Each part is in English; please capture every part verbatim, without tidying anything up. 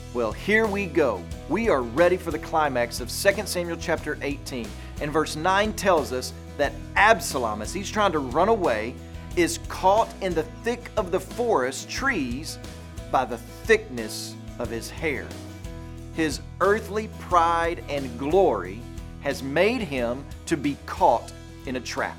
Well, here we go. We are ready for the climax of Second Samuel chapter eighteen. And verse nine tells us that Absalom, as he's trying to run away, is caught in the thick of the forest trees by the thickness of his hair. His earthly pride and glory has made him to be caught in a trap.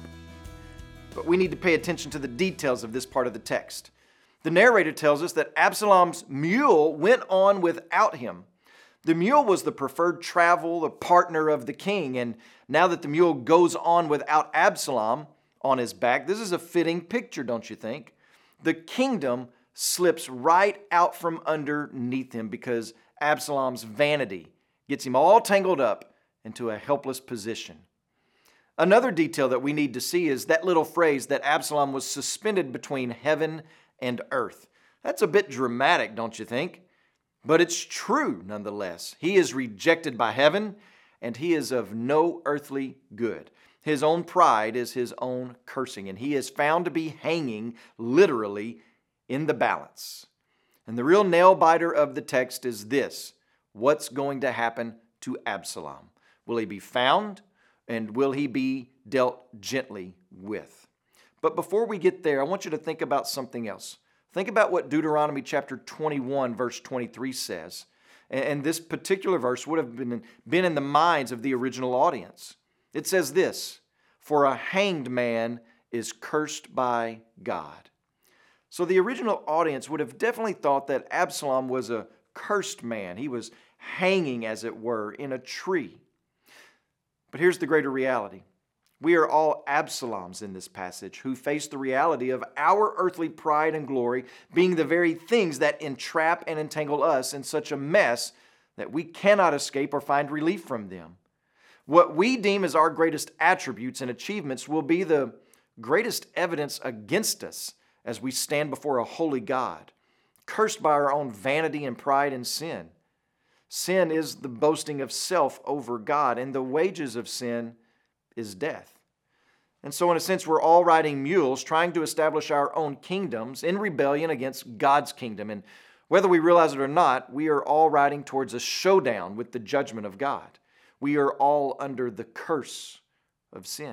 But we need to pay attention to the details of this part of the text. The narrator tells us that Absalom's mule went on without him. The mule was the preferred travel, the partner of the king, and now that the mule goes on without Absalom on his back, this is a fitting picture, don't you think? The kingdom slips right out from underneath him because Absalom's vanity gets him all tangled up into a helpless position. Another detail that we need to see is that little phrase that Absalom was suspended between heaven and earth. That's a bit dramatic, don't you think? But it's true nonetheless. He is rejected by heaven, and he is of no earthly good. His own pride is his own cursing, and he is found to be hanging literally in the balance. And the real nail-biter of the text is this: what's going to happen to Absalom? Will he be found, and will he be dealt gently with? But before we get there, I want you to think about something else. Think about what Deuteronomy chapter twenty-one, verse twenty-three says. And this particular verse would have been, been in the minds of the original audience. It says this: "For a hanged man is cursed by God." So the original audience would have definitely thought that Absalom was a cursed man. He was hanging, as it were, in a tree. But here's the greater reality. We are all Absaloms in this passage who face the reality of our earthly pride and glory being the very things that entrap and entangle us in such a mess that we cannot escape or find relief from them. What we deem as our greatest attributes and achievements will be the greatest evidence against us as we stand before a holy God, cursed by our own vanity and pride and sin. Sin is the boasting of self over God, and the wages of sin is death. And so in a sense, we're all riding mules trying to establish our own kingdoms in rebellion against God's kingdom. And whether we realize it or not, we are all riding towards a showdown with the judgment of God. We are all under the curse of sin.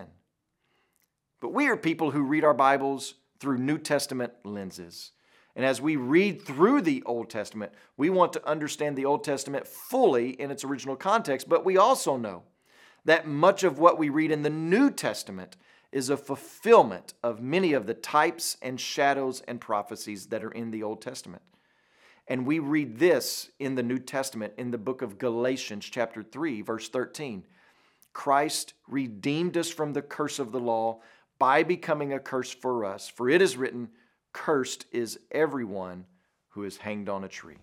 But we are people who read our Bibles through New Testament lenses. And as we read through the Old Testament, we want to understand the Old Testament fully in its original context, but we also know that much of what we read in the New Testament is a fulfillment of many of the types and shadows and prophecies that are in the Old Testament. And we read this in the New Testament in the book of Galatians chapter three, verse thirteen. Christ redeemed us from the curse of the law by becoming a curse for us. For it is written, "Cursed is everyone who is hanged on a tree."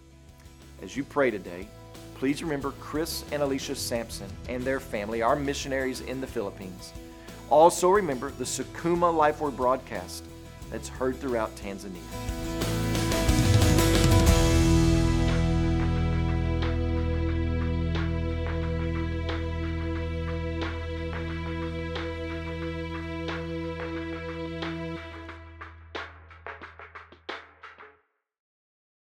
As you pray today, please remember Chris and Alicia Sampson and their family, our missionaries in the Philippines. Also remember the Sukuma Life Word broadcast that's heard throughout Tanzania.